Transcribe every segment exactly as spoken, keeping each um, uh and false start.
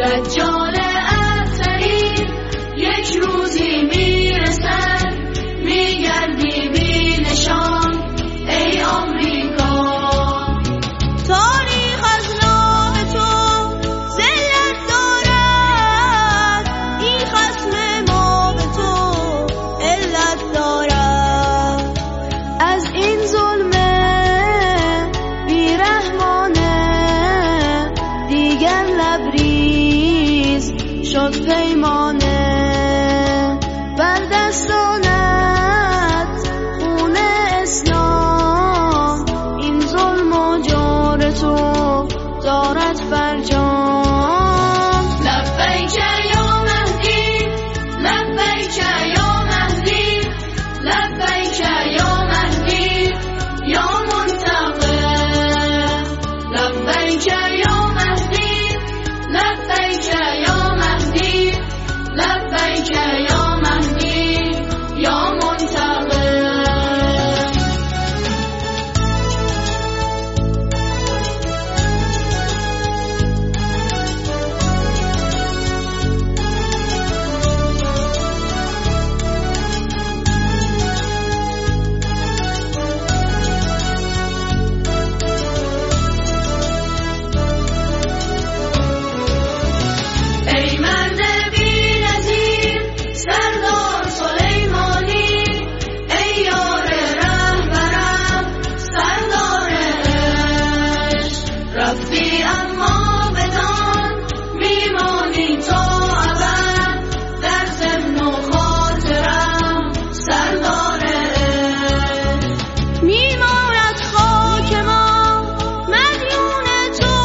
دجال ابتری یک روزی میرسد، میگردی بی نشان ای آمریکا. تاریخ از نام تو ذلت دارد، این خصم ما به تو علت دارد. از این ظلم بیرحمانه دیگر لبریز شد پیمانه، بر دستانت خون اسلام این ظلم و جور تو دارد فرجام. لبیک یا مهدی، لبیک یا مهدی، لبیک یا مهدی یا منتقم. لبیک یا مهدی، لبیک یا مهدی، لبیک یا مهدی یا منتقم. ای مرد بی‌نظیر سردار سلیمانی، ای یار رهبرم سردار عشق. رفتی اما بدان میمانی تو ابد، در ذهن و خاطرم سردار عشق. میماند خاک ما مدیون تو،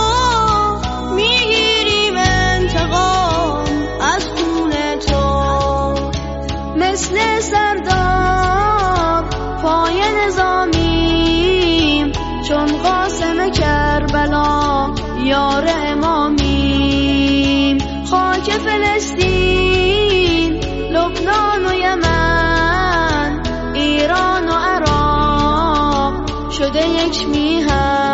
میگیریم انتقام از خون تو. مثل سرداب پای نظامیم، چون قاسم کربلا یار امامیم. خاک فلسطین، لبنان و یمن، ایران و عراق شده یک میهن.